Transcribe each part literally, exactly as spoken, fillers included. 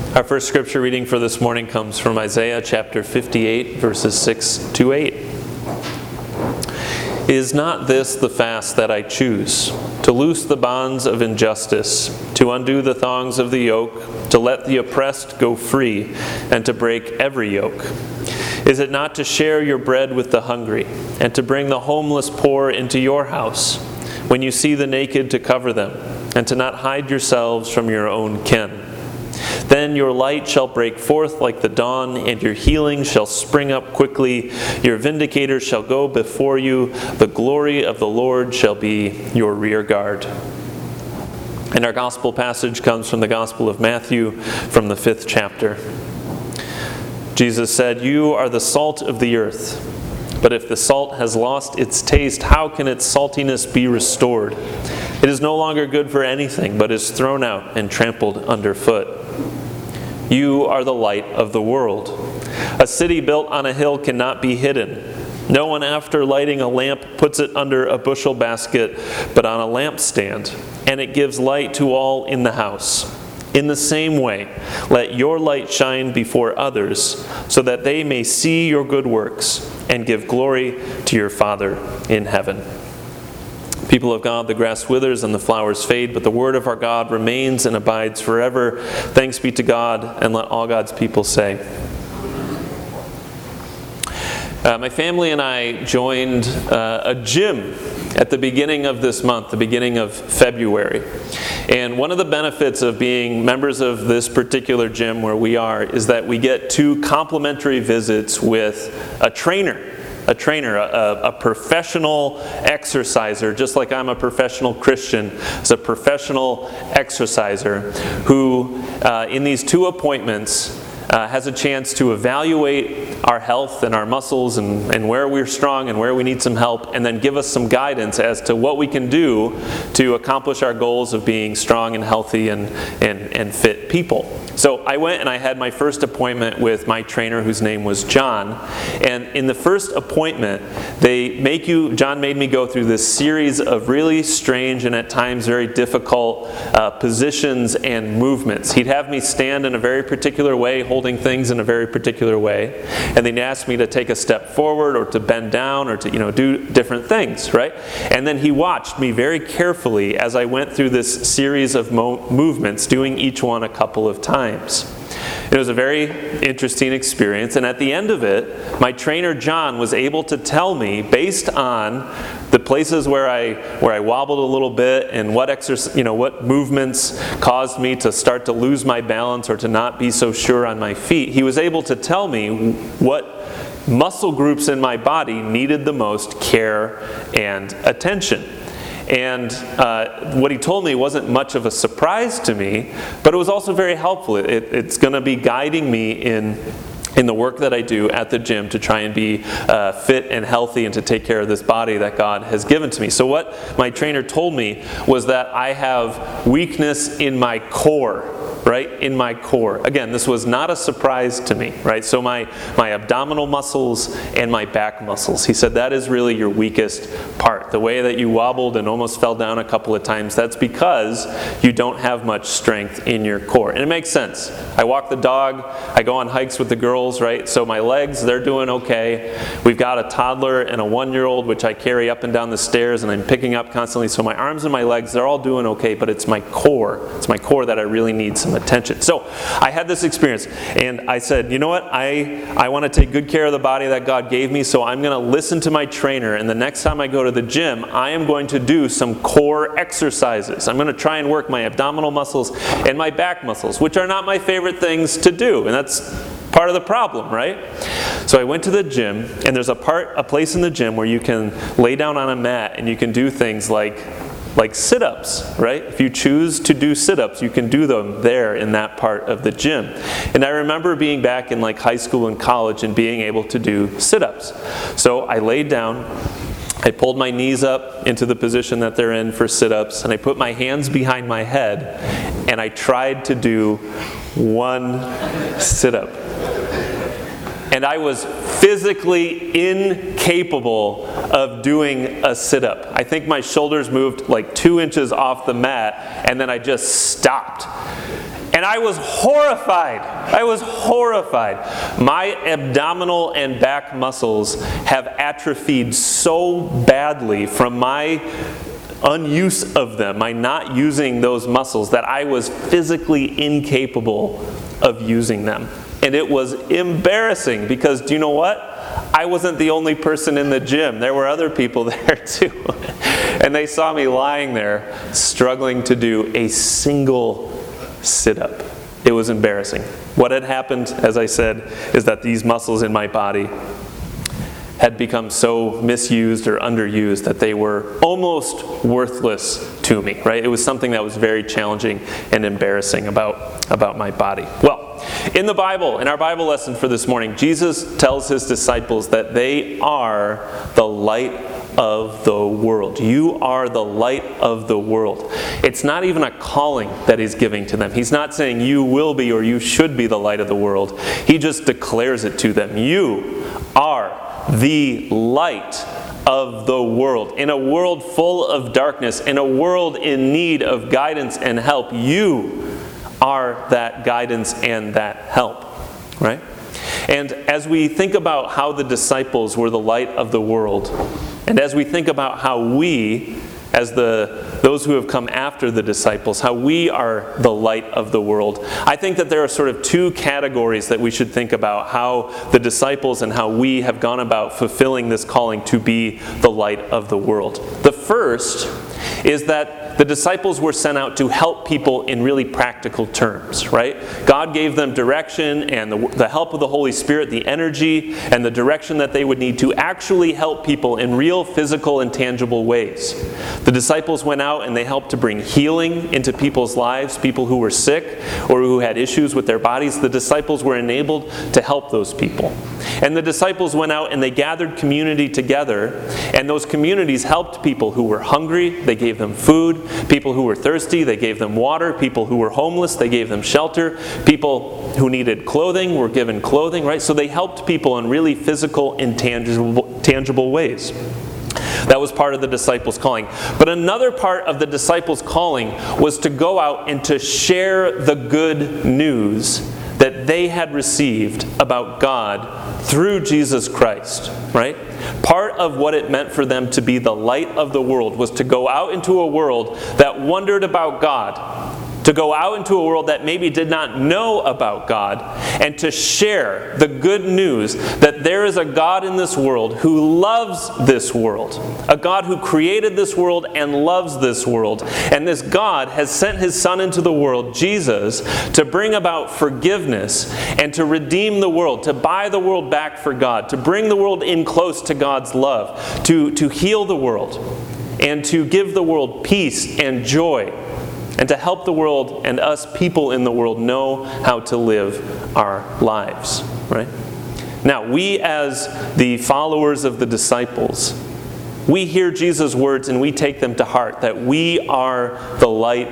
Our first scripture reading for this morning comes from Isaiah chapter fifty-eight, verses six to eight. Is not this the fast that I choose, to loose the bonds of injustice, to undo the thongs of the yoke, to let the oppressed go free, and to break every yoke? Is it not to share your bread with the hungry, and to bring the homeless poor into your house, when you see the naked to cover them, and to not hide yourselves from your own kin? Then your light shall break forth like the dawn, and your healing shall spring up quickly. Your vindicator shall go before you. The glory of the Lord shall be your rear guard. And our gospel passage comes from the Gospel of Matthew, from the fifth chapter. Jesus said, "You are the salt of the earth. But if the salt has lost its taste, how can its saltiness be restored? It is no longer good for anything, but is thrown out and trampled underfoot. You are the light of the world. A city built on a hill cannot be hidden. No one, after lighting a lamp, puts it under a bushel basket, but on a lampstand, and it gives light to all in the house. In the same way, let your light shine before others, so that they may see your good works and give glory to your Father in heaven." People of God, the grass withers and the flowers fade, but the word of our God remains and abides forever. Thanks be to God, and let all God's people say. Uh, my family and I joined uh, a gym at the beginning of this month, the beginning of February. And one of the benefits of being members of this particular gym where we are is that we get two complimentary visits with a trainer. A trainer, a, a professional exerciser, just like I'm a professional Christian, is a professional exerciser who, uh, in these two appointments, Uh, has a chance to evaluate our health and our muscles and, and where we're strong and where we need some help, and then give us some guidance as to what we can do to accomplish our goals of being strong and healthy and, and, and fit people. So I went and I had my first appointment with my trainer, whose name was John. And in the first appointment, they make you, John made me go through this series of really strange and at times very difficult uh, positions and movements. He'd have me stand in a very particular way, holding things in a very particular way, and then asked me to take a step forward or to bend down or to, you know, do different things, right? And then he watched me very carefully as I went through this series of mo- movements, doing each one a couple of times. It was a very interesting experience, and at the end of it, my trainer John was able to tell me, based on the places where I where I wobbled a little bit and what exercise, you know, what movements caused me to start to lose my balance or to not be so sure on my feet. He was able to tell me what muscle groups in my body needed the most care and attention. And uh, what he told me wasn't much of a surprise to me, but it was also very helpful. It, it's going to be guiding me in in the work that I do at the gym to try and be uh, fit and healthy and to take care of this body that God has given to me. So what my trainer told me was that I have weakness in my core. Right? In my core. Again, this was not a surprise to me, right? So my, my abdominal muscles and my back muscles. He said that is really your weakest part. The way that you wobbled and almost fell down a couple of times, that's because you don't have much strength in your core. And it makes sense. I walk the dog, I go on hikes with the girls, right? So my legs, they're doing okay. We've got a toddler and a one-year-old, which I carry up and down the stairs and I'm picking up constantly. So my arms and my legs, they're all doing okay, but it's my core. It's my core that I really need some attention. So I had this experience and I said, you know what, I, I want to take good care of the body that God gave me, so I'm going to listen to my trainer, and the next time I go to the gym, I am going to do some core exercises. I'm going to try and work my abdominal muscles and my back muscles, which are not my favorite things to do, and that's part of the problem, right? So I went to the gym, and there's a part, a place in the gym where you can lay down on a mat and you can do things like like sit-ups, right? If you choose to do sit-ups, you can do them there in that part of the gym. And I remember being back in like high school and college and being able to do sit-ups. So I laid down, I pulled my knees up into the position that they're in for sit-ups, and I put my hands behind my head, and I tried to do one sit-up. And I was physically incapable of doing a sit-up. I think my shoulders moved like two inches off the mat, and then I just stopped. And And I was horrified. I was horrified. My abdominal and back muscles have atrophied so badly from my unuse of them, my not using those muscles, that I was physically incapable of using them. And it was embarrassing because, do you know what? I wasn't the only person in the gym. There were other people there too. And they saw me lying there, struggling to do a single sit-up. It was embarrassing. What had happened, as I said, is that these muscles in my body had become so misused or underused that they were almost worthless to me, right? It was something that was very challenging and embarrassing about, about my body. Well, in the Bible, in our Bible lesson for this morning, Jesus tells his disciples that they are the light of the world. You are the light of the world. It's not even a calling that he's giving to them. He's not saying you will be or you should be the light of the world. He just declares it to them. You are the light of the world. In a world full of darkness, in a world in need of guidance and help, you are that guidance and that help, right? And as we think about how the disciples were the light of the world, and as we think about how we, as the those who have come after the disciples, how we are the light of the world, I think that there are sort of two categories that we should think about how the disciples and how we have gone about fulfilling this calling to be the light of the world. The first is that the disciples were sent out to help people in really practical terms, right? God gave them direction and the, the help of the Holy Spirit, the energy and the direction that they would need to actually help people in real physical and tangible ways. The disciples went out and they helped to bring healing into people's lives, people who were sick or who had issues with their bodies. The disciples were enabled to help those people. And the disciples went out and they gathered community together, and those communities helped people who were hungry, they gave them food. People who were thirsty, they gave them water. People who were homeless, they gave them shelter. People who needed clothing were given clothing, right? So they helped people in really physical and tangible, tangible ways. That was part of the disciples' calling. But another part of the disciples' calling was to go out and to share the good news that they had received about God through Jesus Christ, right? Part of what it meant for them to be the light of the world was to go out into a world that wondered about God, to go out into a world that maybe did not know about God, and to share the good news that there is a God in this world who loves this world, a God who created this world and loves this world. And this God has sent his Son into the world, Jesus, to bring about forgiveness and to redeem the world, to buy the world back for God, to bring the world in close to God's love, to, to heal the world, and to give the world peace and joy, and to help the world and us people in the world know how to live our lives, right? Now, we as the followers of the disciples, we hear Jesus' words and we take them to heart, that we are the light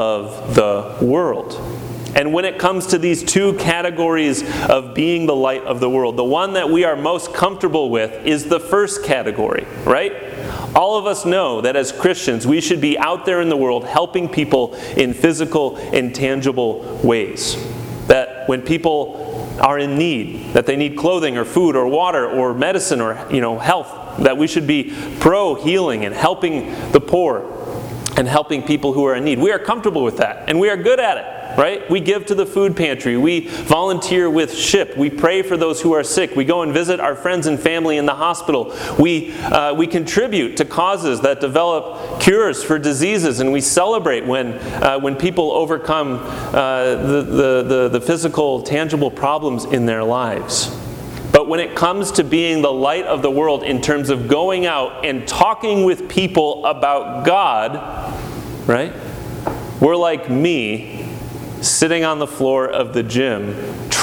of the world. And when it comes to these two categories of being the light of the world, the one that we are most comfortable with is the first category, right? All of us know that as Christians, we should be out there in the world helping people in physical and tangible ways. That when people are in need, that they need clothing or food or water or medicine or, you know, health, that we should be pro-healing and helping the poor and helping people who are in need. We are comfortable with that, and we are good at it, right? We give to the food pantry. We volunteer with S H I P. We pray for those who are sick. We go and visit our friends and family in the hospital. We, uh, we contribute to causes that develop cures for diseases, and we celebrate when, uh, when people overcome uh, the, the, the, the physical, tangible problems in their lives. But when it comes to being the light of the world in terms of going out and talking with people about God, right? We're like me sitting on the floor of the gym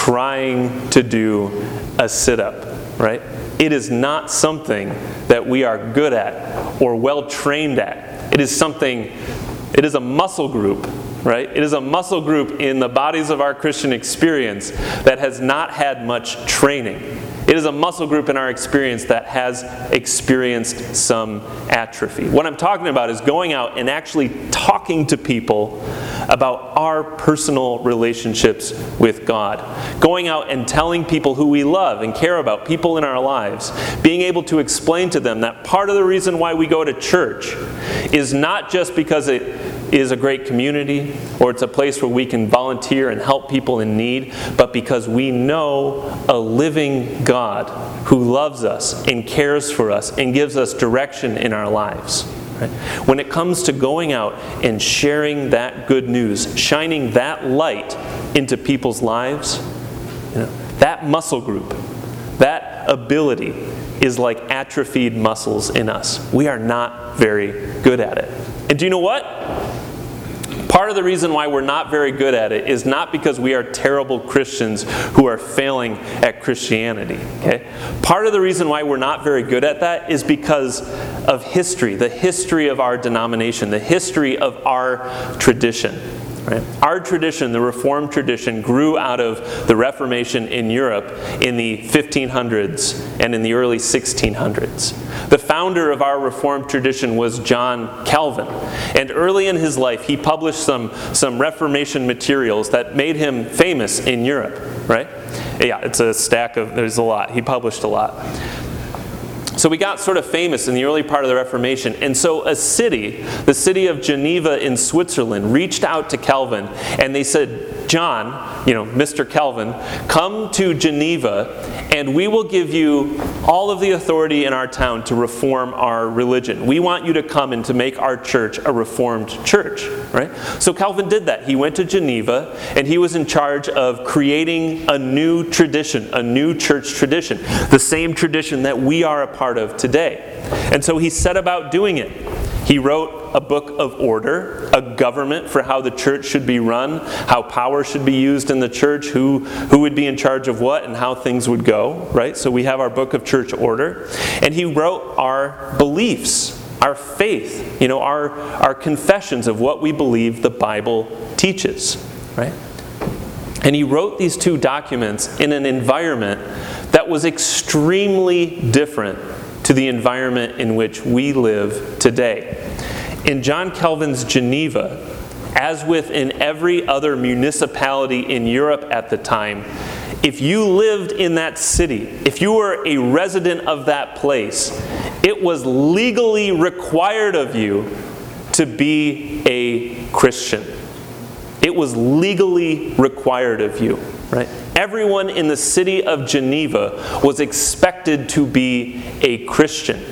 trying to do a sit-up, right? It is not something that we are good at or well trained at. It is something, it is a muscle group, right? It is a muscle group in the bodies of our Christian experience that has not had much training. It is a muscle group in our experience that has experienced some atrophy. What I'm talking about is going out and actually talking to people about our personal relationships with God. Going out and telling people who we love and care about, people in our lives, being able to explain to them that part of the reason why we go to church is not just because it is a great community or it's a place where we can volunteer and help people in need, but because we know a living God who loves us and cares for us and gives us direction in our lives. Right? When it comes to going out and sharing that good news, shining that light into people's lives, you know, that muscle group, that ability is like atrophied muscles in us. We are not very good at it. And do you know what? Part of the reason why we're not very good at it is not because we are terrible Christians who are failing at Christianity. Okay? Part of the reason why we're not very good at that is because of history, the history of our denomination, the history of our tradition. Right? Our tradition, the Reformed tradition, grew out of the Reformation in Europe in the fifteen hundreds and in the early sixteen hundreds. The founder of our Reformed tradition was John Calvin. And early in his life, he published some, some Reformation materials that made him famous in Europe. Right? Yeah, it's a stack of, there's a lot. He published a lot. So we got sort of famous in the early part of the Reformation. And so a city, the city of Geneva in Switzerland, reached out to Calvin and they said, John, you know, Mister Calvin, come to Geneva and we will give you all of the authority in our town to reform our religion. We want you to come and to make our church a reformed church, right? So Calvin did that. He went to Geneva and he was in charge of creating a new tradition, a new church tradition, the same tradition that we are a part of today. And so he set about doing it. He wrote a book of order, a government for how the church should be run, how power should be used in the church, who, who would be in charge of what, and how things would go, right? So we have our book of church order. And he wrote our beliefs, our faith, you know, our, our confessions of what we believe the Bible teaches, right? And he wrote these two documents in an environment that was extremely different to the environment in which we live today. In John Calvin's Geneva, as with in every other municipality in Europe at the time, if you lived in that city, if you were a resident of that place, it was legally required of you to be a Christian. It was legally required of you, right? Everyone in the city of Geneva was expected to be a Christian.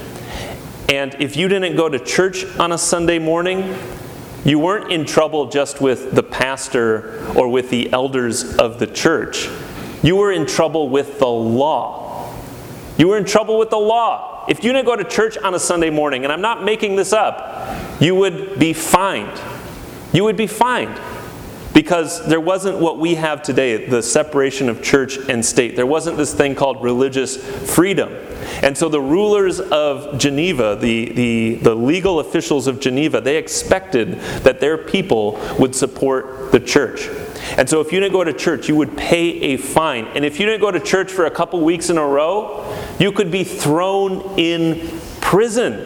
And if you didn't go to church on a Sunday morning, you weren't in trouble just with the pastor or with the elders of the church. You were in trouble with the law. You were in trouble with the law. If you didn't go to church on a Sunday morning, and I'm not making this up, you would be fined. You would be fined. Because there wasn't what we have today, the separation of church and state. There wasn't this thing called religious freedom. And so the rulers of Geneva, the, the, the legal officials of Geneva, they expected that their people would support the church. And so if you didn't go to church, you would pay a fine. And if you didn't go to church for a couple weeks in a row, you could be thrown in prison.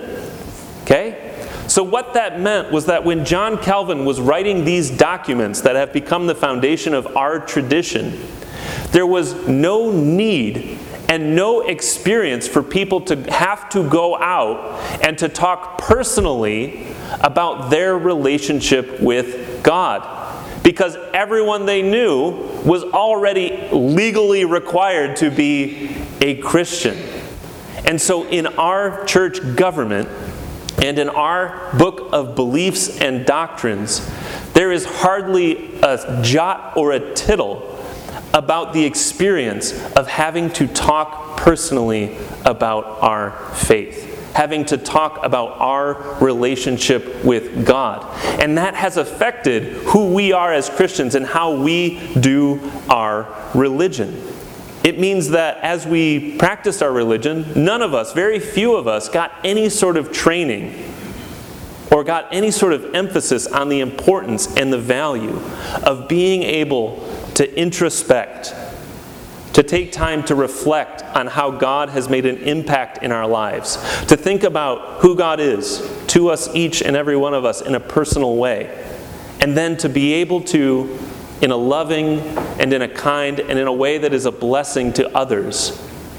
Okay? So what that meant was that when John Calvin was writing these documents that have become the foundation of our tradition, there was no need and no experience for people to have to go out and to talk personally about their relationship with God. Because everyone they knew was already legally required to be a Christian. And so in our church government, and in our book of beliefs and doctrines, there is hardly a jot or a tittle about the experience of having to talk personally about our faith, having to talk about our relationship with God. And that has affected who we are as Christians and how we do our religion. It means that as we practiced our religion, none of us, very few of us, got any sort of training or got any sort of emphasis on the importance and the value of being able to introspect, to take time to reflect on how God has made an impact in our lives, to think about who God is to us, each and every one of us, in a personal way, and then to be able to, in a loving and in a kind and in a way that is a blessing to others,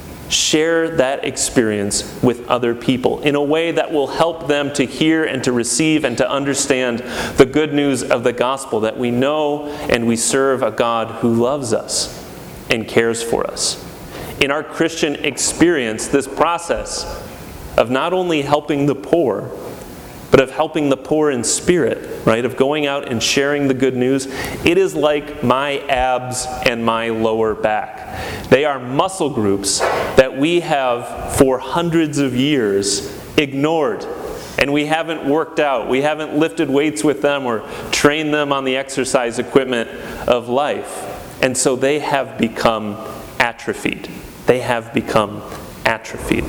share that experience with other people in a way that will help them to hear and to receive and to understand the good news of the gospel, that we know and we serve a God who loves us and cares for us. In our Christian experience, this process of not only helping the poor, but of helping the poor in spirit, right? Of going out and sharing the good news, it is like my abs and my lower back. They are muscle groups that we have for hundreds of years ignored, and we haven't worked out. We haven't lifted weights with them or trained them on the exercise equipment of life. And so they have become atrophied. They have become atrophied.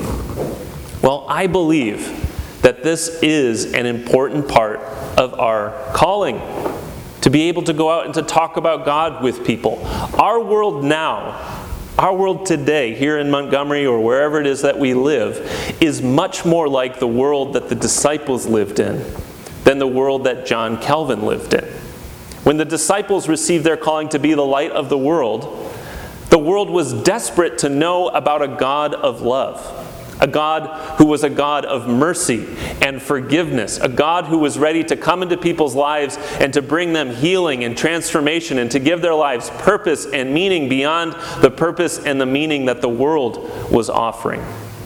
Well, I believe that this is an important part of our calling, to be able to go out and to talk about God with people. Our world now, our world today, here in Montgomery or wherever it is that we live, is much more like the world that the disciples lived in than the world that John Calvin lived in. When the disciples received their calling to be the light of the world, the world was desperate to know about a God of love. A God who was a God of mercy and forgiveness. A God who was ready to come into people's lives and to bring them healing and transformation and to give their lives purpose and meaning beyond the purpose and the meaning that the world was offering.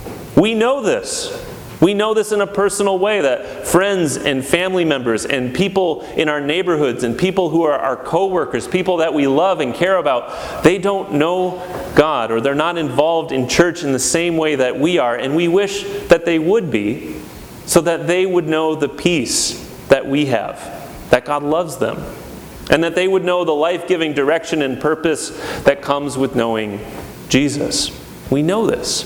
We know this. We know this in a personal way, that friends and family members and people in our neighborhoods and people who are our co-workers, people that we love and care about, they don't know God, or they're not involved in church in the same way that we are, and we wish that they would be, so that they would know the peace that we have, that God loves them, and that they would know the life-giving direction and purpose that comes with knowing Jesus. We know this.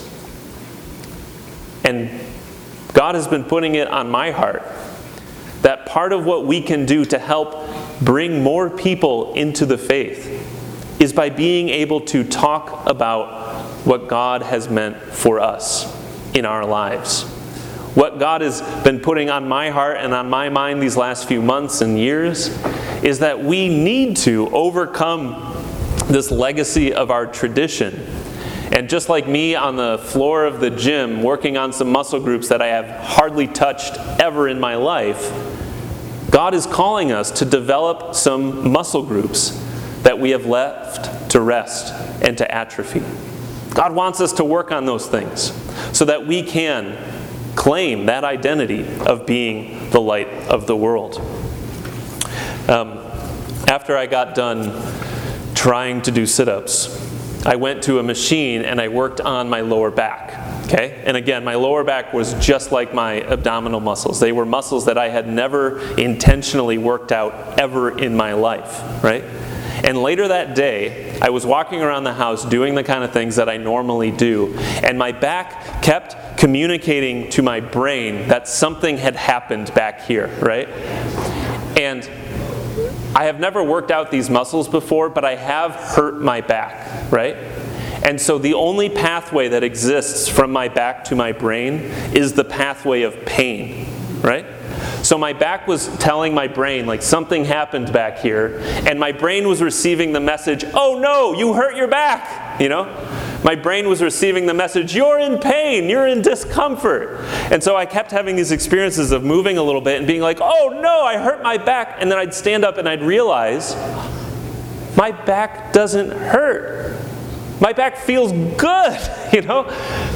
And God has been putting it on my heart that part of what we can do to help bring more people into the faith is by being able to talk about what God has meant for us in our lives. What God has been putting on my heart and on my mind these last few months and years is that we need to overcome this legacy of our tradition. And just like me on the floor of the gym working on some muscle groups that I have hardly touched ever in my life, God is calling us to develop some muscle groups that we have left to rest and to atrophy. God wants us to work on those things so that we can claim that identity of being the light of the world. Um, after I got done trying to do sit-ups, I went to a machine and I worked on my lower back. Okay? And again, my lower back was just like my abdominal muscles. They were muscles that I had never intentionally worked out ever in my life, right? And later that day, I was walking around the house doing the kind of things that I normally do, and my back kept communicating to my brain that something had happened back here, right? And I have never worked out these muscles before, but I have hurt my back, right? And so the only pathway that exists from my back to my brain is the pathway of pain, right? So my back was telling my brain, like, something happened back here, and my brain was receiving the message, oh no, you hurt your back, you know? My brain was receiving the message, you're in pain, you're in discomfort. And so I kept having these experiences of moving a little bit and being like, oh no, I hurt my back. And then I'd stand up and I'd realize, my back doesn't hurt. My back feels good, you know?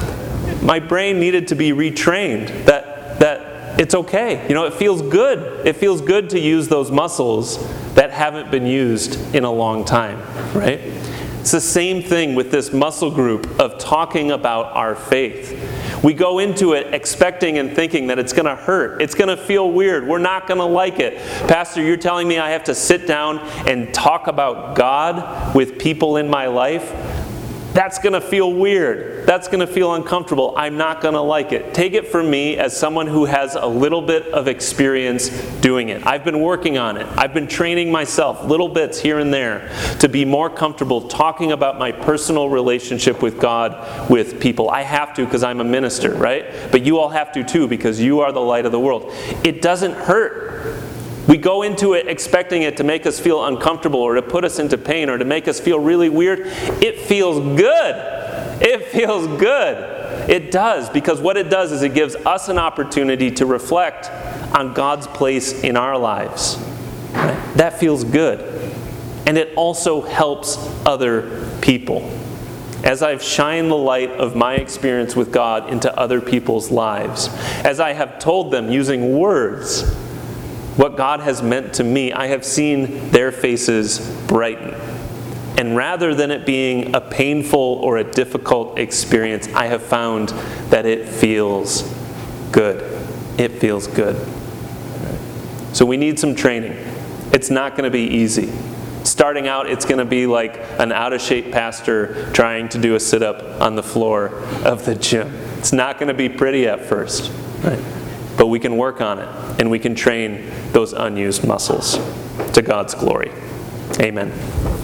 My brain needed to be retrained, that, that it's okay. You know, it feels good. It feels good to use those muscles that haven't been used in a long time, right? It's the same thing with this muscle group of talking about our faith. We go into it expecting and thinking that it's going to hurt. It's going to feel weird. We're not going to like it. Pastor, you're telling me I have to sit down and talk about God with people in my life? That's going to feel weird. That's going to feel uncomfortable. I'm not going to like it. Take it from me as someone who has a little bit of experience doing it. I've been working on it. I've been training myself, little bits here and there, to be more comfortable talking about my personal relationship with God with people. I have to because I'm a minister, right? But you all have to too because you are the light of the world. It doesn't hurt. We go into it expecting it to make us feel uncomfortable or to put us into pain or to make us feel really weird. It feels good. It feels good. It does, because what it does is it gives us an opportunity to reflect on God's place in our lives. Right? That feels good. And it also helps other people. As I've shined the light of my experience with God into other people's lives, as I have told them using words what God has meant to me, I have seen their faces brighten. And rather than it being a painful or a difficult experience, I have found that it feels good. It feels good. So we need some training. It's not going to be easy. Starting out, it's going to be like an out-of-shape pastor trying to do a sit-up on the floor of the gym. It's not going to be pretty at first, right? But we can work on it, and we can train those unused muscles to God's glory. Amen.